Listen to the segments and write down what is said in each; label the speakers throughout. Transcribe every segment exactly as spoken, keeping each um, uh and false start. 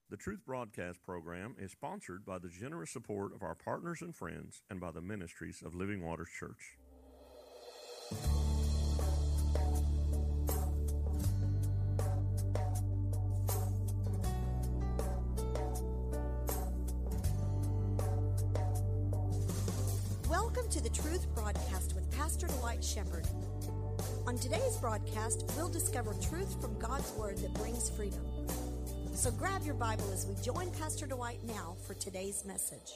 Speaker 1: The Truth Broadcast program is sponsored by the generous support of our partners and friends and by the ministries of Living Waters Church.
Speaker 2: Welcome to the Truth Broadcast with Pastor Dwight Shepherd. On today's broadcast, we'll discover truth from God's Word that brings freedom. So grab your Bible as we join Pastor Dwight now for today's message.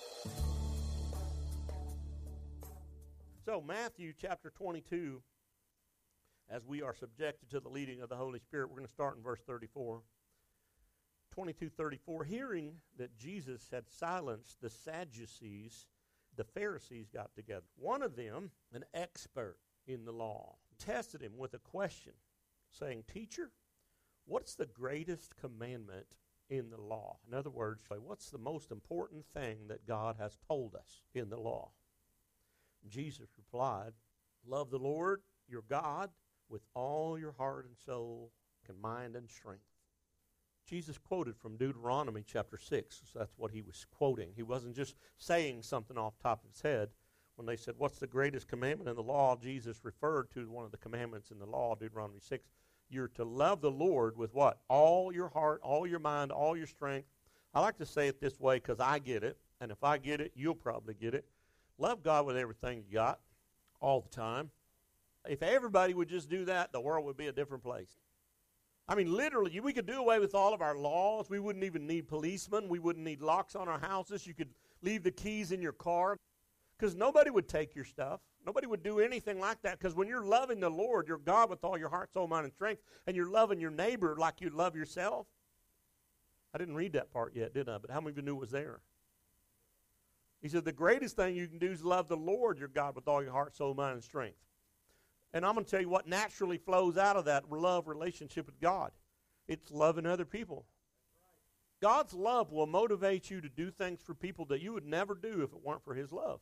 Speaker 3: So Matthew chapter twenty-two, as we are subjected to the leading of the Holy Spirit, we're going to start in verse thirty-four. twenty-two thirty-four, hearing that Jesus had silenced the Sadducees, the Pharisees got together. One of them, an expert in the law, tested him with a question, saying, "Teacher, what's the greatest commandment in the law?" In other words, what's the most important thing that God has told us in the law? Jesus replied, "Love the Lord your God with all your heart and soul and mind and strength." Jesus quoted from Deuteronomy chapter six. So that's what he was quoting. He wasn't just saying something off the top of his head. When they said, what's the greatest commandment in the law? Jesus referred to one of the commandments in the law, Deuteronomy six. You're to love the Lord with what? All your heart, all your mind, all your strength. I like to say it this way because I get it. And if I get it, you'll probably get it. Love God with everything you got, all the time. If everybody would just do that, the world would be a different place. I mean, literally, we could do away with all of our laws. We wouldn't even need policemen. We wouldn't need locks on our houses. You could leave the keys in your car because nobody would take your stuff. Nobody would do anything like that because when you're loving the Lord, your God with all your heart, soul, mind, and strength, and you're loving your neighbor like you love yourself. I didn't read that part yet, did I? But how many of you knew it was there? He said the greatest thing you can do is love the Lord, your God, with all your heart, soul, mind, and strength. And I'm going to tell you what naturally flows out of that love relationship with God. It's loving other people. God's love will motivate you to do things for people that you would never do if it weren't for His love.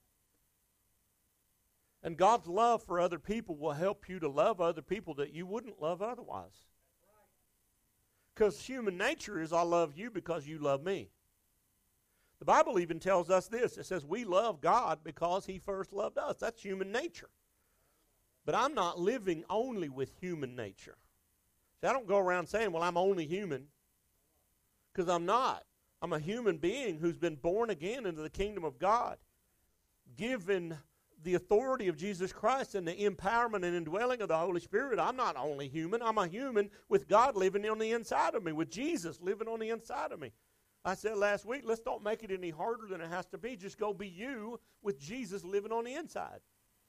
Speaker 3: And God's love for other people will help you to love other people that you wouldn't love otherwise. Because human nature is I love you because you love me. The Bible even tells us this. It says we love God because He first loved us. That's human nature. But I'm not living only with human nature. See, I don't go around saying, well, I'm only human. Because I'm not. I'm a human being who's been born again into the kingdom of God. Given the authority of Jesus Christ and the empowerment and indwelling of the Holy Spirit, I'm not only human. I'm a human with God living on the inside of me, with Jesus living on the inside of me. I said last week, let's don't make it any harder than it has to be. Just go be you with Jesus living on the inside.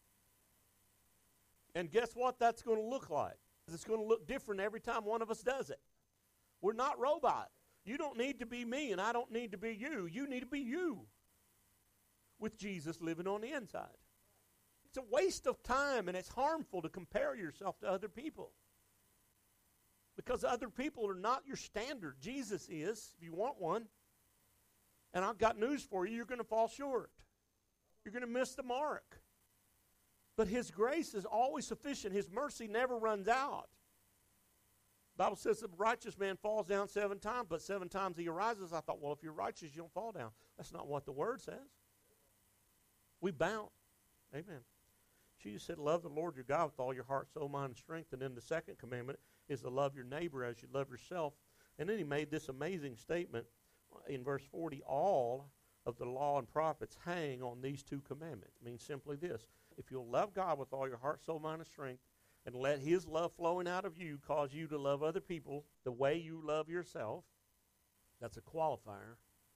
Speaker 3: And guess what that's going to look like? It's going to look different every time one of us does it. We're not robots. You don't need to be me, and I don't need to be you. You need to be you with Jesus living on the inside. It's a waste of time, and it's harmful to compare yourself to other people. Because other people are not your standard. Jesus is, if you want one. And I've got news for you. You're going to fall short. You're going to miss the mark. But His grace is always sufficient. His mercy never runs out. The Bible says the righteous man falls down seven times, but seven times he arises. I thought, well, if you're righteous, you don't fall down. That's not what the Word says. We bound. Amen. Jesus said, love the Lord your God with all your heart, soul, mind, and strength. And then the second commandment is to love your neighbor as you love yourself. And then He made this amazing statement in verse forty, all of the law and prophets hang on these two commandments. It means simply this. If you'll love God with all your heart, soul, mind, and strength, and let His love flowing out of you cause you to love other people the way you love yourself, that's a qualifier,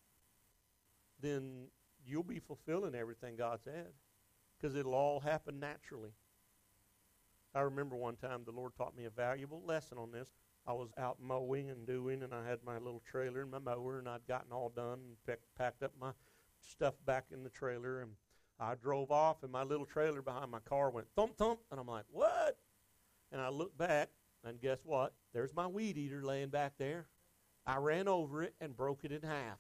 Speaker 3: then you'll be fulfilling everything God said because it'll all happen naturally. I remember one time the Lord taught me a valuable lesson on this. I was out mowing and doing, and I had my little trailer and my mower, and I'd gotten all done and pick, packed up my stuff back in the trailer, and I drove off, and my little trailer behind my car went thump, thump, and I'm like, what? And I looked back, and guess what? There's my weed eater laying back there. I ran over it and broke it in half.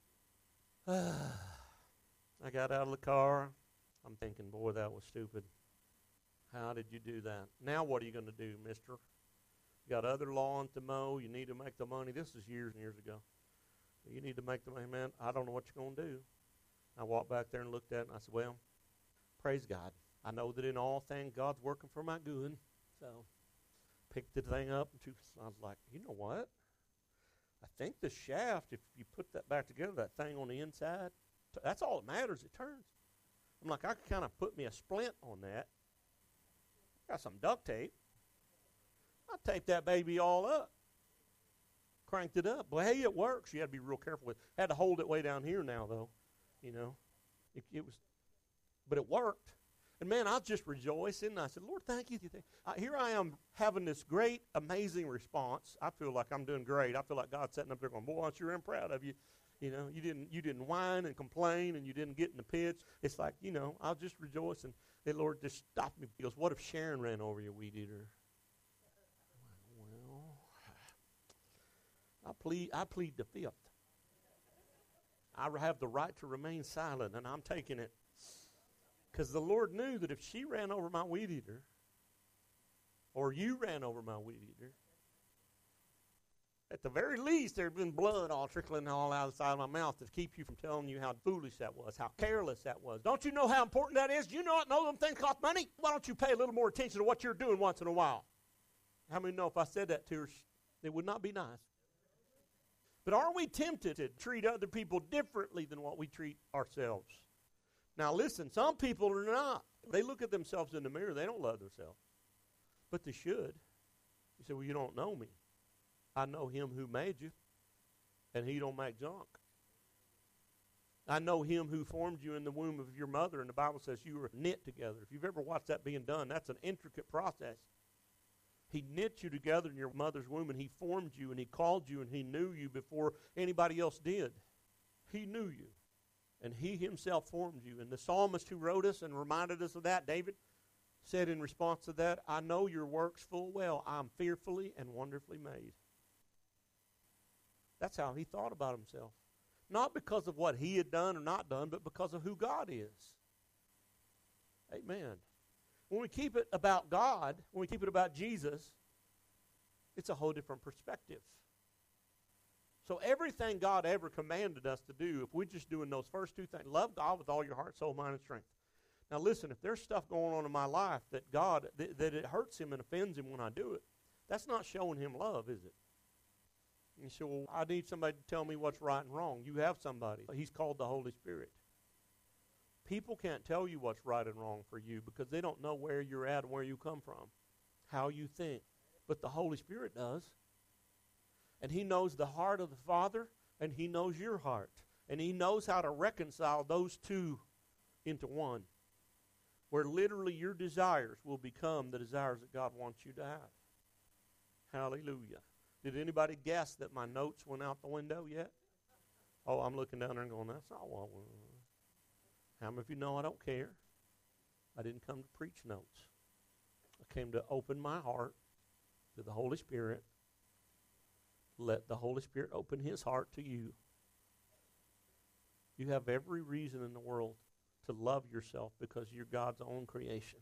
Speaker 3: I got out of the car. I'm thinking, boy, that was stupid. How did you do that? Now what are you going to do, mister? You got other lawns to mow. You need to make the money. This is years and years ago. You need to make the money, man. I don't know what you're going to do. I walked back there and looked at it, and I said, well, praise God. I know that in all things, God's working for my good. So picked the thing up, and I was like, you know what? I think the shaft, if you put that back together, that thing on the inside, that's all that matters. It turns. I'm like, I could kind of put me a splint on that. Got some duct tape. I taped that baby all up. Cranked it up. Well, hey, it works. You had to be real careful with it. Had to hold it way down here now, though. You know, it, it was, but it worked. And man, I was just rejoicing. I said, Lord, thank you. Uh, here I am having this great, amazing response. I feel like I'm doing great. I feel like God's sitting up there going, boy, I sure am proud of you. You know, you didn't you didn't whine and complain, and you didn't get in the pits. It's like, you know, I was just rejoicing. The Lord just stopped me. He goes, what if Sharon ran over your weed eater? Well, I plead, I plead the fifth. I have the right to remain silent, and I'm taking it. Because the Lord knew that if she ran over my weed eater, or you ran over my weed eater, at the very least, there had been blood all trickling all out of the side of my mouth to keep you from telling you how foolish that was, how careless that was. Don't you know how important that is? You know what? Know them things cost money? Why don't you pay a little more attention to what you're doing once in a while? How many know if I said that to her, it would not be nice? But are we tempted to treat other people differently than what we treat ourselves? Now listen, some people are not. They look at themselves in the mirror. They don't love themselves. But they should. You say, well, you don't know me. I know him who made you, and he don't make junk. I know him who formed you in the womb of your mother, and the Bible says you were knit together. If you've ever watched that being done, that's an intricate process. He knit you together in your mother's womb, and he formed you, and he called you, and he knew you before anybody else did. He knew you, and he himself formed you. And the psalmist who wrote us and reminded us of that, David, said in response to that, I know your works full well. I'm fearfully and wonderfully made. That's how he thought about himself. Not because of what he had done or not done, but because of who God is. Amen. When we keep it about God, when we keep it about Jesus, it's a whole different perspective. So everything God ever commanded us to do, if we're just doing those first two things, love God with all your heart, soul, mind, and strength. Now listen, if there's stuff going on in my life that God, th- that it hurts him and offends him when I do it, that's not showing him love, is it? You say, well, I need somebody to tell me what's right and wrong. You have somebody. He's called the Holy Spirit. People can't tell you what's right and wrong for you because they don't know where you're at and where you come from, how you think. But the Holy Spirit does. And he knows the heart of the Father, and he knows your heart. And he knows how to reconcile those two into one, where literally your desires will become the desires that God wants you to have. Hallelujah. Did anybody guess that my notes went out the window yet? Oh, I'm looking down there and going, that's not what we want. How many of you know I don't care? I didn't come to preach notes. I came to open my heart to the Holy Spirit. Let the Holy Spirit open his heart to you. You have every reason in the world to love yourself because you're God's own creation.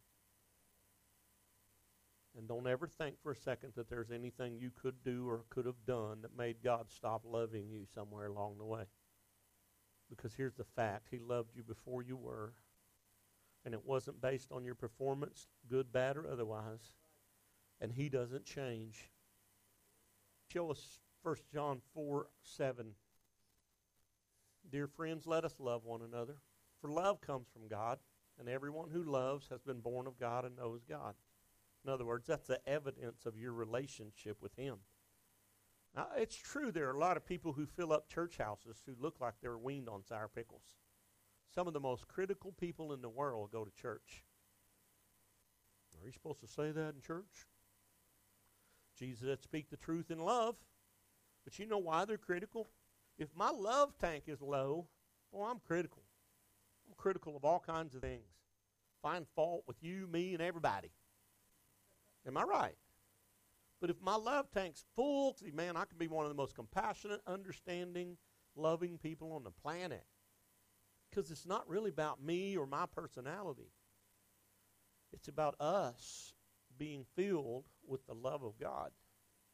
Speaker 3: And don't ever think for a second that there's anything you could do or could have done that made God stop loving you somewhere along the way. Because here's the fact. He loved you before you were. And it wasn't based on your performance, good, bad, or otherwise. And he doesn't change. Show us First John four seven. Dear friends, let us love one another. For love comes from God. And everyone who loves has been born of God and knows God. In other words, that's the evidence of your relationship with him. Now, it's true there are a lot of people who fill up church houses who look like they're weaned on sour pickles. Some of the most critical people in the world go to church. Are you supposed to say that in church? Jesus said, speak the truth in love. But you know why they're critical? If my love tank is low, well, I'm critical. I'm critical of all kinds of things. Find fault with you, me, and everybody. Am I right? But if my love tank's full, see, man, I can be one of the most compassionate, understanding, loving people on the planet. Because it's not really about me or my personality. It's about us being filled with the love of God.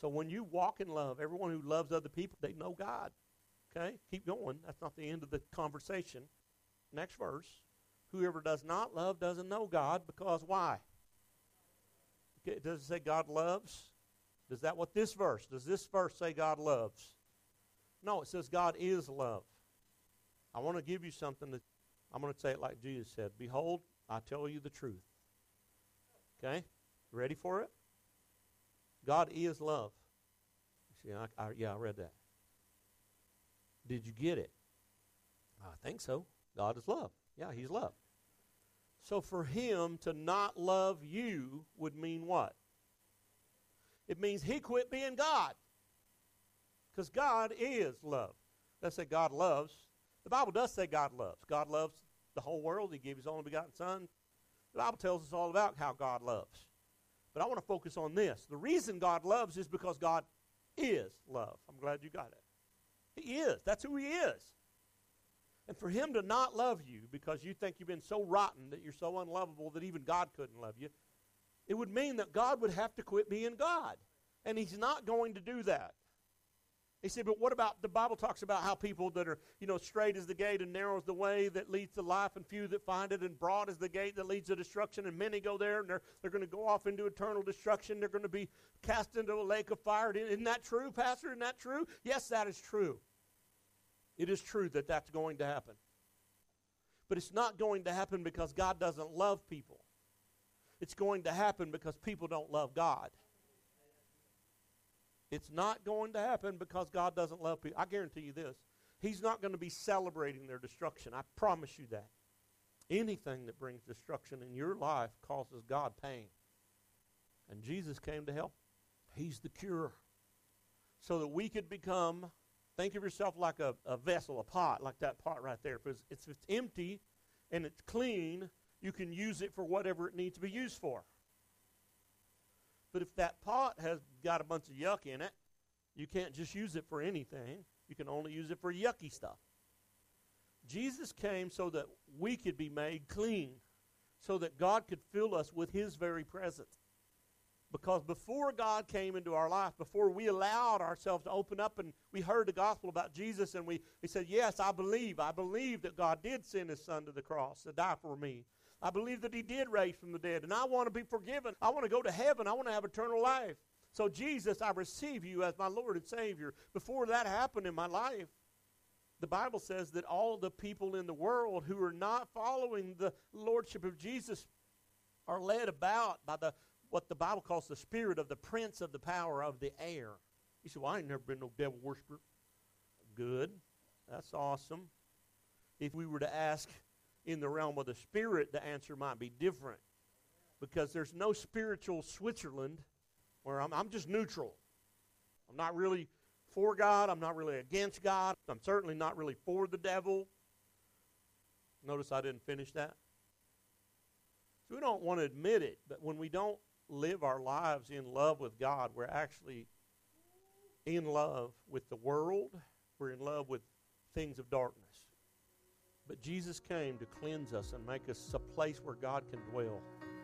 Speaker 3: So when you walk in love, everyone who loves other people, they know God. Okay? Keep going. That's not the end of the conversation. Next verse. Whoever does not love doesn't know God, because why? Okay, does it say God loves? Is that what this verse, does this verse say God loves? No, it says God is love. I want to give you something that, I'm going to say it like Jesus said. Behold, I tell you the truth. Okay? Ready for it? God is love. You see, I, I, yeah, I read that. Did you get it? I think so. God is love. Yeah, he's love. So for him to not love you would mean what? It means he quit being God. Because God is love. Let's say God loves. The Bible does say God loves. God loves the whole world. He gave his only begotten Son. The Bible tells us all about how God loves. But I want to focus on this. The reason God loves is because God is love. I'm glad you got it. He is. That's who he is. And for him to not love you because you think you've been so rotten that you're so unlovable that even God couldn't love you, it would mean that God would have to quit being God. And he's not going to do that. He said, but what about, the Bible talks about how people that are, you know, straight is the gate and narrow is the way that leads to life, and few that find it, and broad is the gate that leads to destruction, and many go there, and they're, they're going to go off into eternal destruction. They're going to be cast into a lake of fire. Isn't that true, Pastor? Isn't that true? Yes, that is true. It is true that that's going to happen. But it's not going to happen because God doesn't love people. It's going to happen because people don't love God. It's not going to happen because God doesn't love people. I guarantee you this. He's not going to be celebrating their destruction. I promise you that. Anything that brings destruction in your life causes God pain. And Jesus came to help. He's the cure. So that we could become, think of yourself like a, a vessel, a pot, like that pot right there. If it's, if it's empty and it's clean, you can use it for whatever it needs to be used for. But if that pot has got a bunch of yuck in it, you can't just use it for anything. You can only use it for yucky stuff. Jesus came so that we could be made clean, so that God could fill us with his very presence. Because before God came into our life, before we allowed ourselves to open up and we heard the gospel about Jesus and we, we said, yes, I believe. I believe that God did send his son to the cross to die for me. I believe that he did raise from the dead, and I want to be forgiven. I want to go to heaven. I want to have eternal life. So, Jesus, I receive you as my Lord and Savior. Before that happened in my life, the Bible says that all the people in the world who are not following the lordship of Jesus are led about by the what the Bible calls the spirit of the prince of the power of the air. You say, well, I ain't never been no devil worshiper. Good. That's awesome. If we were to ask in the realm of the spirit, the answer might be different. Because there's no spiritual Switzerland where I'm, I'm just neutral. I'm not really for God. I'm not really against God. I'm certainly not really for the devil. Notice I didn't finish that. So we don't want to admit it, but when we don't live our lives in love with God, we're actually in love with the world. We're in love with things of darkness. But Jesus came to cleanse us and make us a place where God can dwell.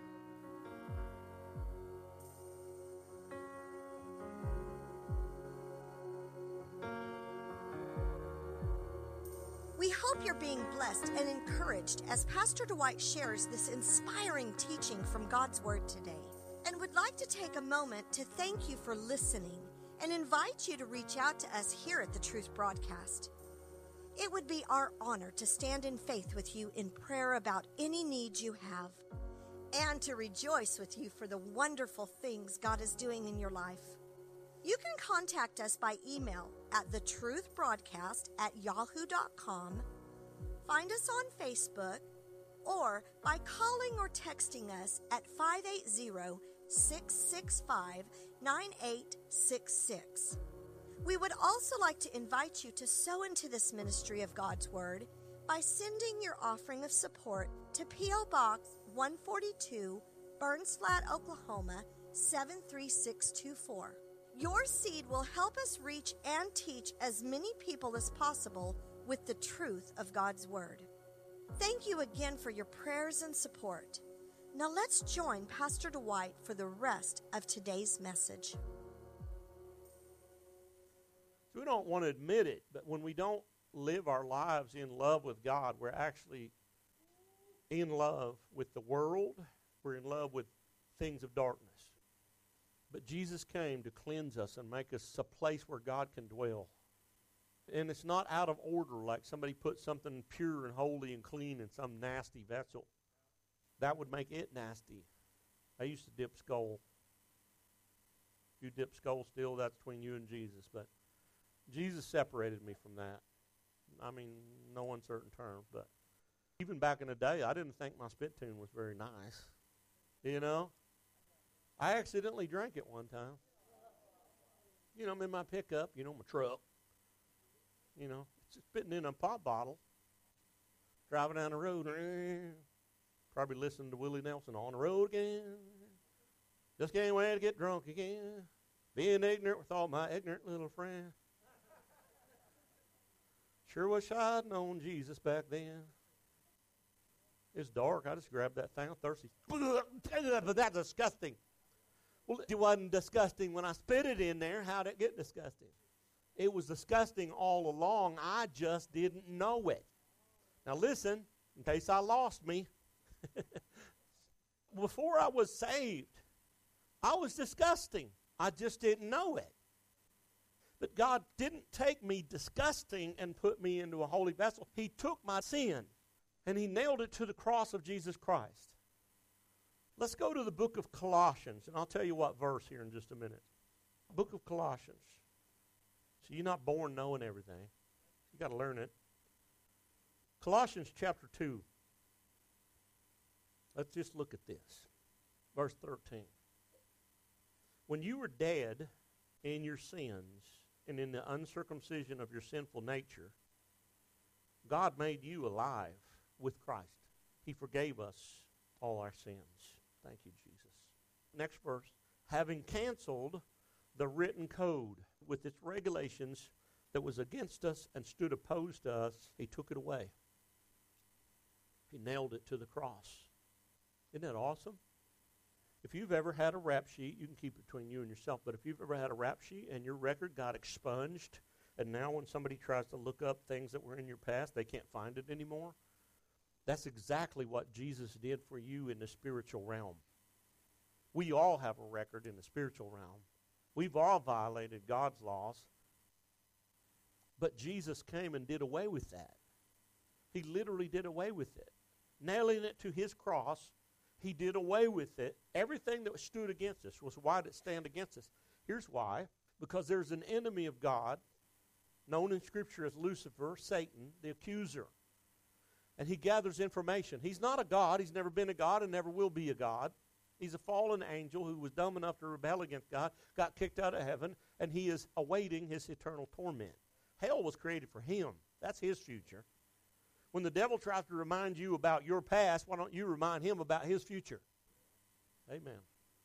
Speaker 2: We hope you're being blessed and encouraged as Pastor Dwight shares this inspiring teaching from God's Word today, and would like to take a moment to thank you for listening and invite you to reach out to us here at the Truth Broadcast. It would be our honor to stand in faith with you in prayer about any needs you have, and to rejoice with you for the wonderful things God is doing in your life. You can contact us by email at the truth broadcast at yahoo dot com, find us on Facebook, or by calling or texting us at five eight zero, six six five, nine eight six six. We would also like to invite you to sow into this ministry of God's Word by sending your offering of support to P O Box one forty-two, Burns Flat, Oklahoma, seven three six two four. Your seed will help us reach and teach as many people as possible with the truth of God's Word. Thank you again for your prayers and support. Now let's join Pastor Dwight for the rest of today's message.
Speaker 3: So we don't want to admit it, but when we don't live our lives in love with God, we're actually in love with the world. We're in love with things of darkness. But Jesus came to cleanse us and make us a place where God can dwell. And it's not out of order like somebody put something pure and holy and clean in some nasty vessel. That would make it nasty. I used to dip skull. If you dip skull still, that's between you and Jesus. But Jesus separated me from that. I mean, no uncertain terms. But even back in the day, I didn't think my spittoon was very nice. You know? I accidentally drank it one time. You know, I'm in my pickup, you know, my truck. You know, spitting in a pop bottle. Driving down the road. Probably listening to Willie Nelson, on the road again. Just can't wait to get drunk again. Being ignorant with all my ignorant little friends. Sure wish I'd known Jesus back then. It's dark. I just grabbed that thing. I'm thirsty. But that's disgusting. Well, it wasn't disgusting when I spit it in there. How'd it get disgusting? It was disgusting all along. I just didn't know it. Now listen, in case I lost me. Before I was saved, I was disgusting. I just didn't know it. But God didn't take me disgusting and put me into a holy vessel. He took my sin and He nailed it to the cross of Jesus Christ. Let's go to the book of Colossians, and I'll tell you what verse here in just a minute. Book of Colossians. So you're not born knowing everything. You got to learn it. Colossians chapter two. Let's just look at this. Verse thirteen. When you were dead in your sins and in the uncircumcision of your sinful nature, God made you alive with Christ. He forgave us all our sins. Thank you, Jesus. Next verse. Having canceled the written code with its regulations that was against us and stood opposed to us, He took it away. He nailed it to the cross. Isn't that awesome? If you've ever had a rap sheet, you can keep it between you and yourself, but if you've ever had a rap sheet and your record got expunged, and now when somebody tries to look up things that were in your past, they can't find it anymore, that's exactly what Jesus did for you in the spiritual realm. We all have a record in the spiritual realm. We've all violated God's laws, but Jesus came and did away with that. He literally did away with it. Nailing it to His cross, He did away with it. Everything that stood against us was why did it stand against us. Here's why. Because there's an enemy of God, known in Scripture as Lucifer, Satan, the accuser. And he gathers information. He's not a God. He's never been a God and never will be a God. He's a fallen angel who was dumb enough to rebel against God, got kicked out of heaven, and he is awaiting his eternal torment. Hell was created for him. That's his future. When the devil tries to remind you about your past, why don't you remind him about his future? Amen.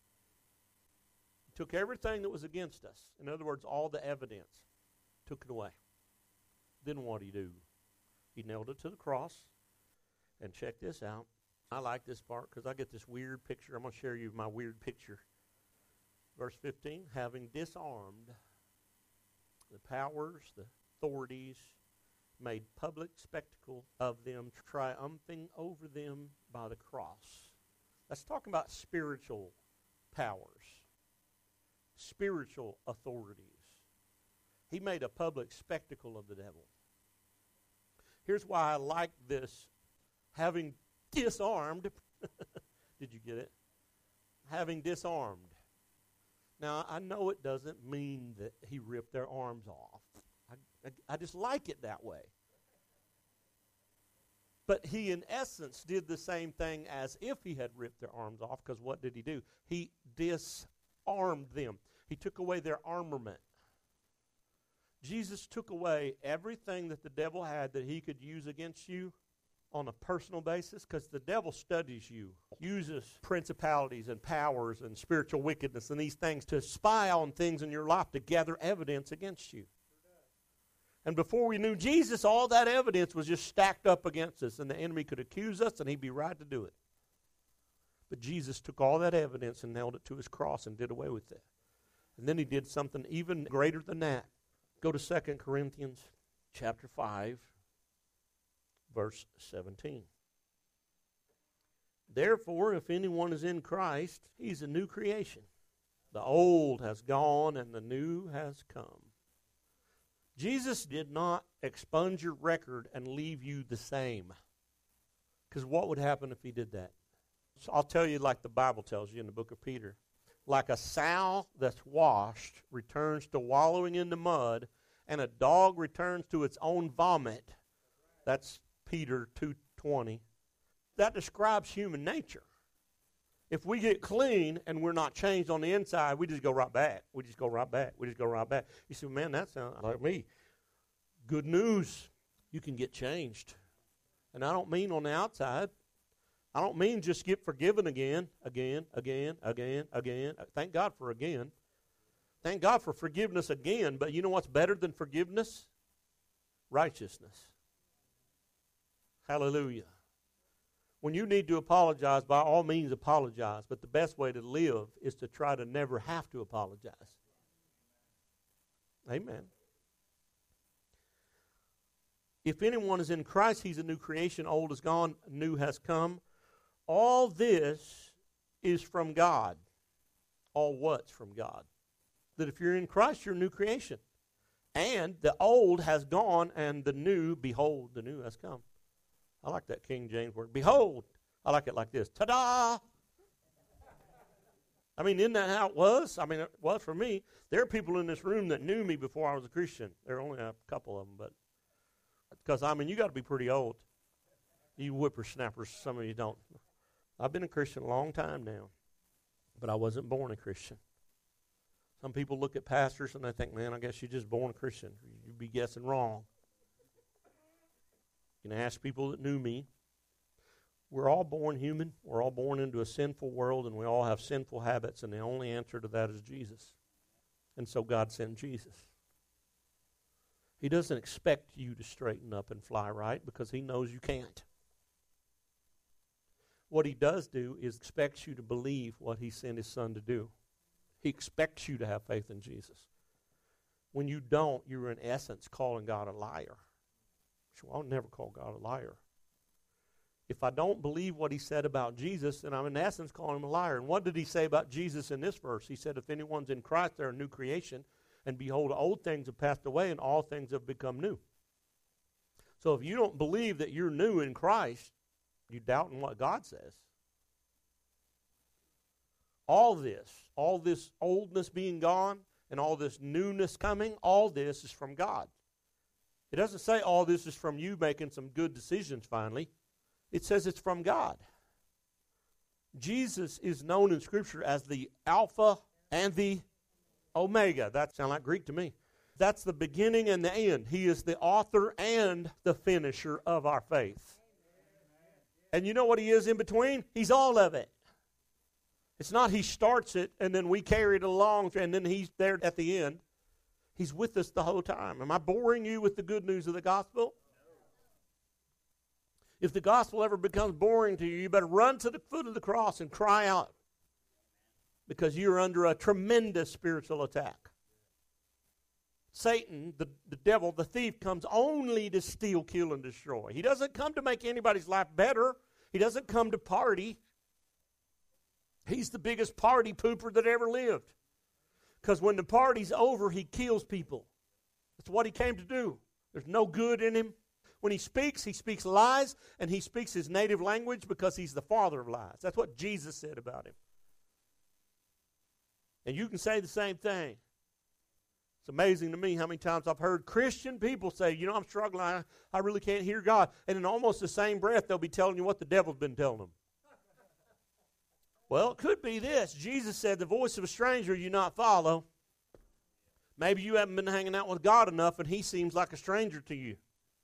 Speaker 3: He took everything that was against us. In other words, all the evidence. Took it away. Then what did he do? He nailed it to the cross. And check this out. I like this part because I get this weird picture. I'm going to share you my weird picture. Verse fifteen, having disarmed the powers, the authorities, made public spectacle of them, triumphing over them by the cross. That's talking about spiritual powers, spiritual authorities. He made a public spectacle of the devil. Here's why I like this. Having disarmed, did you get it? Having disarmed. Now, I know it doesn't mean that he ripped their arms off. I, I, I just like it that way. But he, in essence, did the same thing as if he had ripped their arms off, because what did he do? He disarmed them. He took away their armament. Jesus took away everything that the devil had that he could use against you on a personal basis, because the devil studies you, uses principalities and powers and spiritual wickedness and these things to spy on things in your life to gather evidence against you. And before we knew Jesus, all that evidence was just stacked up against us, and the enemy could accuse us, and he'd be right to do it. But Jesus took all that evidence and nailed it to his cross and did away with it. And then he did something even greater than that. Go to Second Corinthians chapter five, verse seventeen. Therefore, if anyone is in Christ, he's a new creation. The old has gone and the new has come. Jesus did not expunge your record and leave you the same. Because what would happen if he did that? So I'll tell you like the Bible tells you in the book of Peter. Like a sow that's washed returns to wallowing in the mud, and a dog returns to its own vomit. That's Peter two twenty. That describes human nature. If we get clean and we're not changed on the inside, we just go right back. We just go right back. We just go right back. You say, man, that sounds like me. Good news. You can get changed. And I don't mean on the outside. I don't mean just get forgiven again, again, again, again, again. Thank God for again. Thank God for forgiveness again. But you know what's better than forgiveness? Righteousness. Hallelujah. When you need to apologize, by all means apologize. But the best way to live is to try to never have to apologize. Amen. If anyone is in Christ, he's a new creation. Old is gone, new has come. All this is from God. All what's from God? That if you're in Christ, you're a new creation. And the old has gone, and the new, behold, the new has come. I like that King James word. Behold. I like it like this. Ta-da! I mean, isn't that how it was? I mean, it was for me. There are people in this room that knew me before I was a Christian. There are only a couple of them, but because, I mean, you got to be pretty old. You whippersnappers, some of you don't. I've been a Christian a long time now, but I wasn't born a Christian. Some people look at pastors and they think, man, I guess you're just born a Christian. You'd be guessing wrong. You can ask people that knew me. We're all born human. We're all born into a sinful world, and we all have sinful habits, and the only answer to that is Jesus. And so God sent Jesus. He doesn't expect you to straighten up and fly right because he knows you can't. What he does do is expects you to believe what he sent his son to do. He expects you to have faith in Jesus. When you don't, you're in essence calling God a liar. So I'll never call God a liar. If I don't believe what he said about Jesus, then I'm in essence calling him a liar. And what did he say about Jesus in this verse? He said, if anyone's in Christ, they're a new creation. And behold, old things have passed away, and all things have become new. So if you don't believe that you're new in Christ, you're doubting what God says. All this, all this oldness being gone, and all this newness coming, all this is from God. It doesn't say all this is from you making some good decisions finally. It says it's from God. Jesus is known in Scripture as the Alpha and the Omega. That sounds like Greek to me. That's the beginning and the end. He is the author and the finisher of our faith. And you know what he is in between? He's all of it. It's not he starts it and then we carry it along and then he's there at the end. He's with us the whole time. Am I boring you with the good news of the gospel? If the gospel ever becomes boring to you, you better run to the foot of the cross and cry out because you're under a tremendous spiritual attack. Satan, the, the devil, the thief, comes only to steal, kill, and destroy. He doesn't come to make anybody's life better. He doesn't come to party. He's the biggest party pooper that ever lived. Because when the party's over, he kills people. That's what he came to do. There's no good in him. When he speaks, he speaks lies, and he speaks his native language because he's the father of lies. That's what Jesus said about him. And you can say the same thing. It's amazing to me how many times I've heard Christian people say, you know, I'm struggling, I, I really can't hear God. And in almost the same breath, they'll be telling you what the devil's been telling them. Well, it could be this. Jesus said, the voice of a stranger you not follow. Maybe you haven't been hanging out with God enough and he seems like a stranger to you.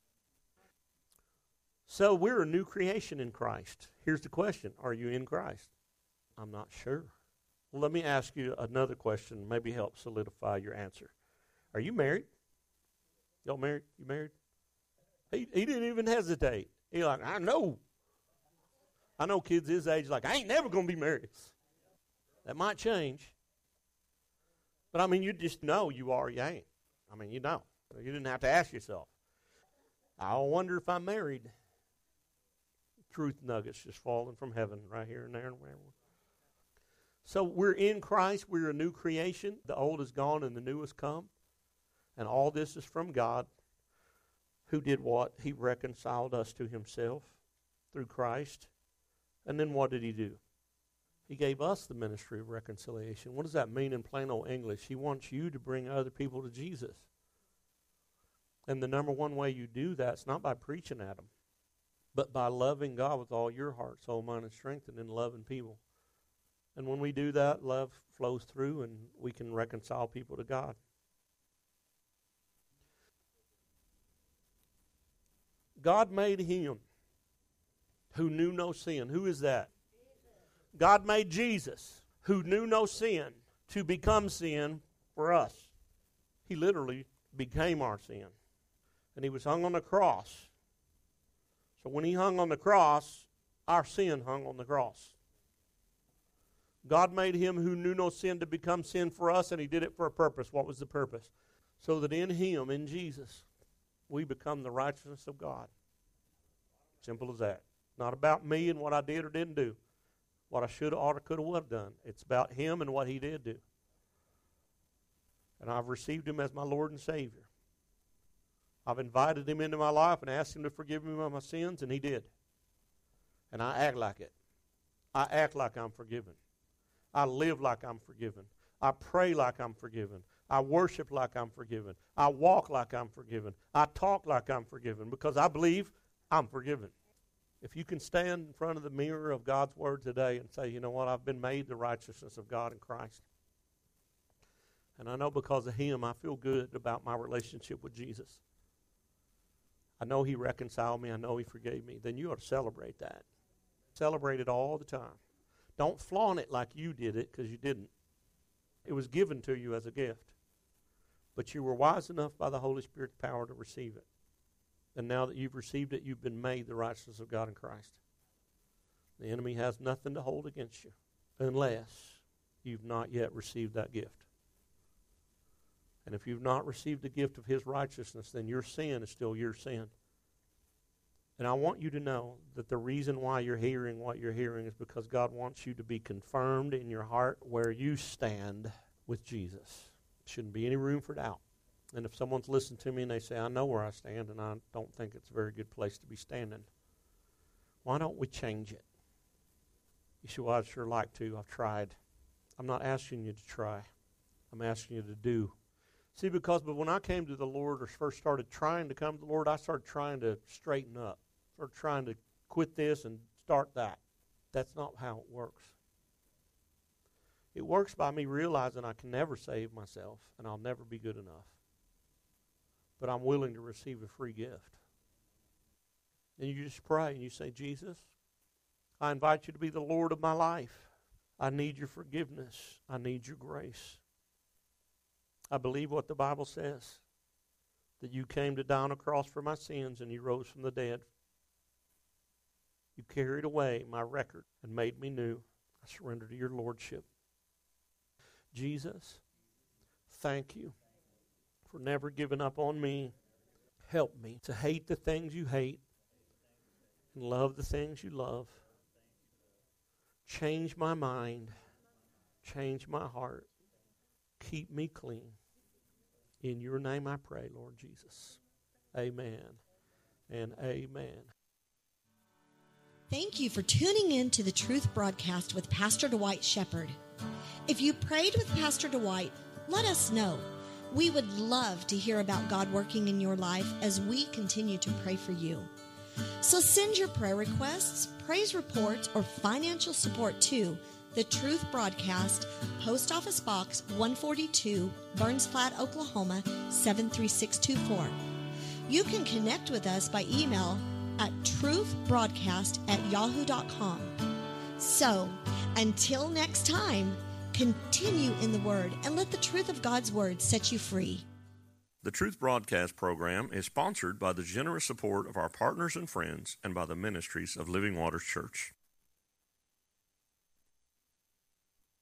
Speaker 3: So we're a new creation in Christ. Here's the question. Are you in Christ? I'm not sure. Well, let me ask you another question, maybe help solidify your answer. Are you married? Y'all married? You married? He, he didn't even hesitate. He like, I know. I know kids his age like, I ain't never going to be married. That might change. But I mean, you just know you are, you ain't. I mean, you know. You didn't have to ask yourself. I wonder if I'm married. Truth nuggets just falling from heaven right here and there and wherever. So we're in Christ. We're a new creation. The old is gone and the new has come. And all this is from God, who did what? He reconciled us to himself through Christ. And then what did he do? He gave us the ministry of reconciliation. What does that mean in plain old English? He wants you to bring other people to Jesus. And the number one way you do that is not by preaching at them, but by loving God with all your heart, soul, mind, and strength, and then loving people. And when we do that, love flows through and we can reconcile people to God. God made him who knew no sin. Who is that? God made Jesus, who knew no sin, to become sin for us. He literally became our sin. And he was hung on the cross. So when he hung on the cross, our sin hung on the cross. God made him who knew no sin to become sin for us, and he did it for a purpose. What was the purpose? So that in him, in Jesus, we become the righteousness of God. Simple as that. Not about me and what I did or didn't do. What I should have, ought, or could have, would have done. It's about him and what he did do. And I've received him as my Lord and Savior. I've invited him into my life and asked him to forgive me of my sins, and he did. And I act like it. I act like I'm forgiven. I live like I'm forgiven. I pray like I'm forgiven. I worship like I'm forgiven. I walk like I'm forgiven. I talk like I'm forgiven because I believe I'm forgiven. If you can stand in front of the mirror of God's Word today and say, you know what, I've been made the righteousness of God in Christ. And I know because of him, I feel good about my relationship with Jesus. I know he reconciled me. I know he forgave me. Then you ought to celebrate that. Celebrate it all the time. Don't flaunt it like you did it, because you didn't. It was given to you as a gift. But you were wise enough by the Holy Spirit's power to receive it. And now that you've received it, you've been made the righteousness of God in Christ. The enemy has nothing to hold against you unless you've not yet received that gift. And if you've not received the gift of his righteousness, then your sin is still your sin. And I want you to know that the reason why you're hearing what you're hearing is because God wants you to be confirmed in your heart where you stand with Jesus. Shouldn't be any room for doubt. And if someone's listening to me and they say, I know where I stand, and I don't think it's a very good place to be standing, why don't we change it? You say, well, I'd sure like to. I've tried. I'm not asking you to try. I'm asking you to do. See, because but when I came to the Lord or first started trying to come to the Lord, I started trying to straighten up. Started trying to quit this and start that. That's not how it works. It works by me realizing I can never save myself and I'll never be good enough. But I'm willing to receive a free gift. And you just pray and you say, Jesus, I invite you to be the Lord of my life. I need your forgiveness. I need your grace. I believe what the Bible says, that you came to die on a cross for my sins and you rose from the dead. You carried away my record and made me new. I surrender to your lordship. Jesus, thank you for never giving up on me. Help me to hate the things you hate and love the things you love. Change my mind. Change my heart. Keep me clean. In your name I pray, Lord Jesus. Amen and amen.
Speaker 2: Thank you for tuning in to the Truth Broadcast with Pastor Dwight Shepherd. If you prayed with Pastor Dwight, let us know. We would love to hear about God working in your life as we continue to pray for you. So send your prayer requests, praise reports, or financial support to The Truth Broadcast, Post Office Box one forty-two, Burns Flat, Oklahoma, seven three six two four. You can connect with us by email at truthbroadcast at yahoo dot com. So, until next time, continue in the Word and let the truth of God's Word set you free.
Speaker 1: The Truth Broadcast program is sponsored by the generous support of our partners and friends and by the ministries of Living Waters Church.